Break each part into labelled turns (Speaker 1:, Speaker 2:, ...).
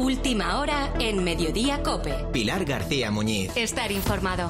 Speaker 1: Última hora en Mediodía COPE.
Speaker 2: Pilar García Muñiz.
Speaker 1: Estar informado.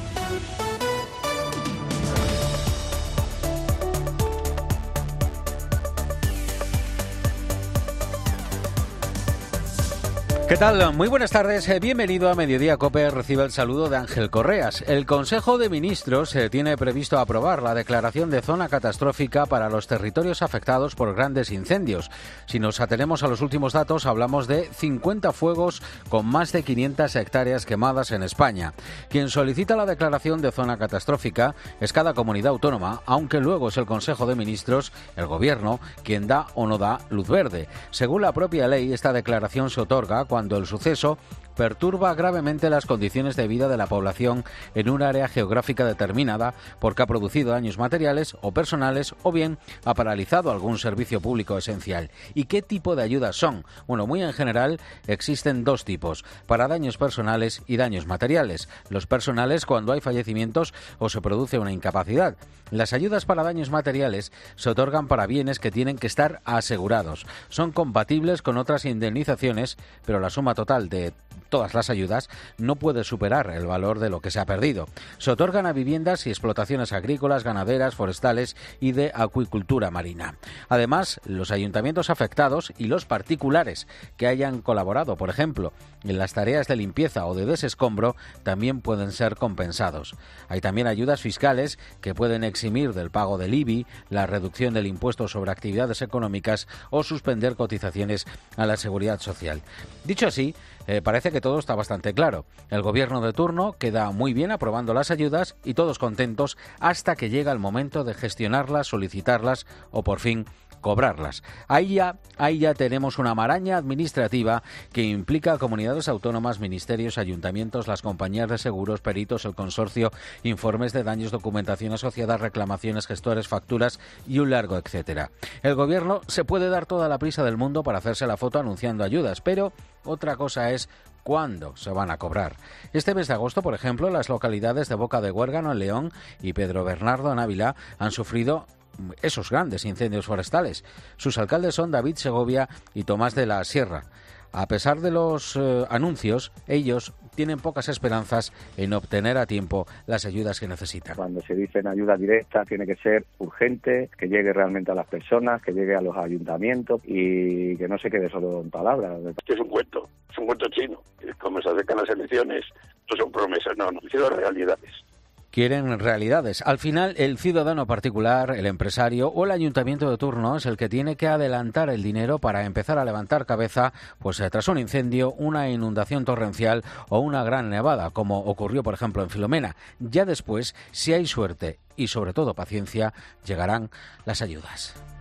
Speaker 3: ¿Qué tal? Muy buenas tardes. Bienvenido a Mediodía COPE. Recibe el saludo de Ángel Correas. El Consejo de Ministros tiene previsto aprobar la declaración de zona catastrófica para los territorios afectados por grandes incendios. Si nos atenemos a los últimos datos, hablamos de 50 fuegos con más de 500 hectáreas quemadas en España. Quien solicita la declaración de zona catastrófica es cada comunidad autónoma, aunque luego es el Consejo de Ministros, el Gobierno, quien da o no da luz verde. Según la propia ley, esta declaración se otorga cuando el suceso perturba gravemente las condiciones de vida de la población en un área geográfica determinada porque ha producido daños materiales o personales o bien ha paralizado algún servicio público esencial. ¿Y qué tipo de ayudas son? Bueno, muy en general existen dos tipos, para daños personales y daños materiales. Los personales cuando hay fallecimientos o se produce una incapacidad. Las ayudas para daños materiales se otorgan para bienes que tienen que estar asegurados. Son compatibles con otras indemnizaciones, pero la suma total de todas las ayudas no puede superar el valor de lo que se ha perdido. Se otorgan a viviendas y explotaciones agrícolas, ganaderas, forestales y de acuicultura marina. Además, los ayuntamientos afectados y los particulares que hayan colaborado, por ejemplo, en las tareas de limpieza o de desescombro, también pueden ser compensados. Hay también ayudas fiscales que pueden eximir del pago del IBI, la reducción del impuesto sobre actividades económicas o suspender cotizaciones a la seguridad social. Dicho así, parece que todo está bastante claro. El gobierno de turno queda muy bien aprobando las ayudas y todos contentos hasta que llega el momento de gestionarlas, solicitarlas o por fin cobrarlas. Ahí ya tenemos una maraña administrativa que implica a comunidades autónomas, ministerios, ayuntamientos, las compañías de seguros, peritos, el consorcio, informes de daños, documentación asociada, reclamaciones, gestores, facturas y un largo etcétera. El gobierno se puede dar toda la prisa del mundo para hacerse la foto anunciando ayudas, pero otra cosa es cuándo se van a cobrar. Este mes de agosto, por ejemplo, las localidades de Boca de Huérgano en León y Pedro Bernardo en Ávila han sufrido esos grandes incendios forestales. Sus alcaldes son David Segovia y Tomás de la Sierra. A pesar de los anuncios, ellos tienen pocas esperanzas en obtener a tiempo las ayudas que necesitan.
Speaker 4: Cuando se dicen ayuda directa tiene que ser urgente, que llegue realmente a las personas, que llegue a los ayuntamientos y que no se quede solo en palabras.
Speaker 5: Este es un cuento chino. Como se acercan las elecciones, no son promesas, no, son realidades.
Speaker 3: Quieren realidades. Al final, el ciudadano particular, el empresario o el ayuntamiento de turno es el que tiene que adelantar el dinero para empezar a levantar cabeza, pues tras un incendio, una inundación torrencial o una gran nevada, como ocurrió, por ejemplo, en Filomena. Ya después, si hay suerte y sobre todo paciencia, llegarán las ayudas.